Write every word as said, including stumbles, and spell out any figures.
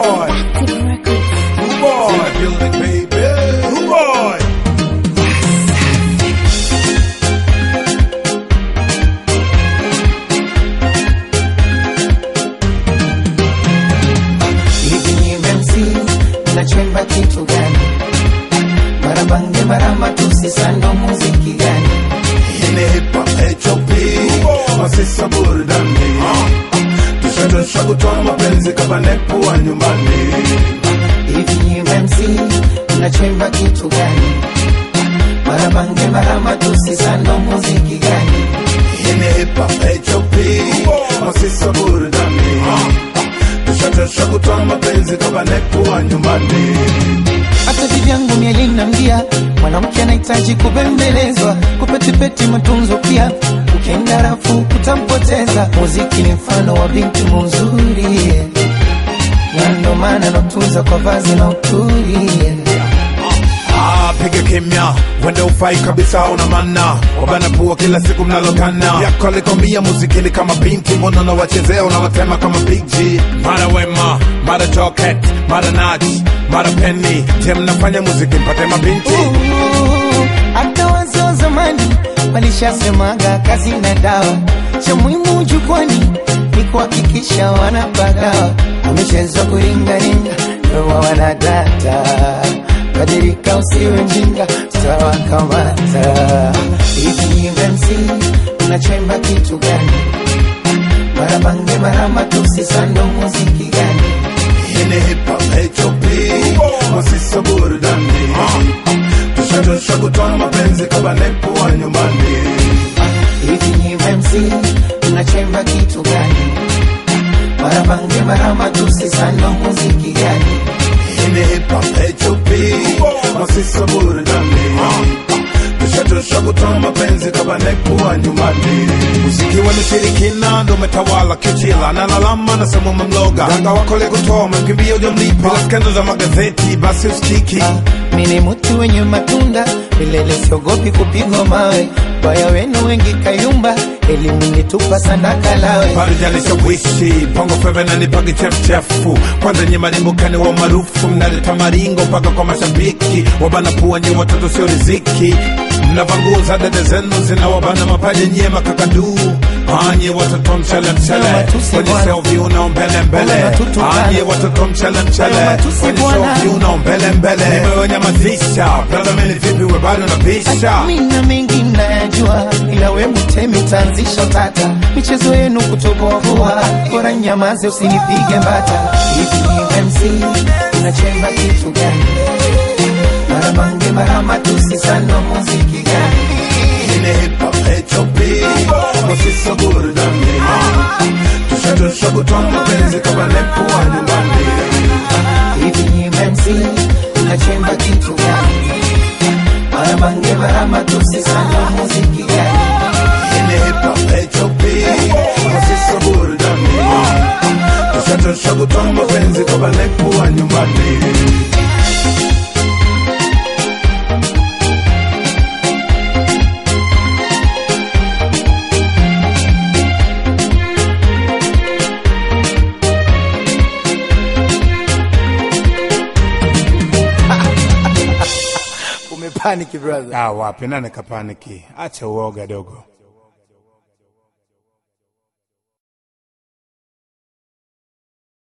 boy. Who boy? In the building, baby. Who boy? Nachemba kitu gani? Marabange marama tusisando muziki gani? Hine hip hop H O P Masisa burudani Tushadosha kutoa mapenzi kama nepu wa nyumbani. Hivi M C nachemba kitu gani? Marabange marama tusisando muziki gani? Hine hip hop H O P Masisa burudani Tushadosha kutoa mapenzi kama nepu wa nyumbani. Hata vivyangu mielina mgia mwanamke anahitaji kubembelezwa, kupetipeti matunzo pia, ukienda rafu kutampoteza. Muziki ni mfano wa binti mzuri, na ndo maana natunza kwa vazi na uturi. Ah, piga kimya, wende ufai kabisa una mana. Wabana pua kila siku mnalokana. Yako alikomia muzikini kama binti, mbona na wachezea unawatema kama Big G. Mara Wema, mara Joket, mara Naj, mara Penny. Je, mnafanya muziki mpate mabinti? Hata wazo zamani walishasemaga kazi na dawa, cha muhimu jukwani ni kuhakikisha wanapagawa. Wamechezwa kuringaringa ndio wanadata, kadirika usiwe mjinga sawa kamata. Hivi M C unachemba kitu gani? Marabange marama tusisando muziki gani? Hine hip hop H O P Masisa burudani Tushadosha kutoa mapenzi kama nepu wa nyumbani. Hivi M C unachemba kitu gani? Marabange marama tusisando muziki gani? Hine hip hop H O P Masisa burudani Tushadosha kutoa mapenzi kama nepu wa nyumbani. Muziki wa nishirikina ndo metawala kichila, na lalama na semu mamloga ganga wako le kutoa mkimbia ujamlipa. Bila skendo za magazeti basi usikiki. Mini mutu wenye matunda milele siogopi kupigwa mawe, baya wenu wengi kayumba elimu nitupa sandaka lawe. Parijalisha wishi pongo feve na nipagi chef chefu. Kwanza nye marimbukani wa marufu mnaleta maringo paka kwa mashabiki. Wabana puwa nye watoto sio riziki, mnavanguza dede zenu zina wabana mapaje nye makakadu. Anye watoto mchele mchele kwenye selfie unao mbele mbele. Anye watoto mchele mchele kwenye selfie unao mbele mbele. Nimewe nyamazisha brother meni vipi we bado na pisha. Mina mengi nayajua ila we mutemi tanzisha tata. Michezo yenu kutobohua bora nyamaze usinipige mbata. Hivi M C unachemba kitu gani? Marabange marama tusisando muziki gani? Hine hip hop H O P Masisa burudani Tushadosha kutoa mapenzi kama nepu wa nyumbani. Hivi M C unachemba kitu gani? Marabange marama tusisando muziki gani? Hine hip hop H O P Masisa burudani Tushadosha kutoa mapenzi kama nepu wa nyumbani. Umepaniki brother. Ah, wapi nane kapaniki. Acha uoga dogo.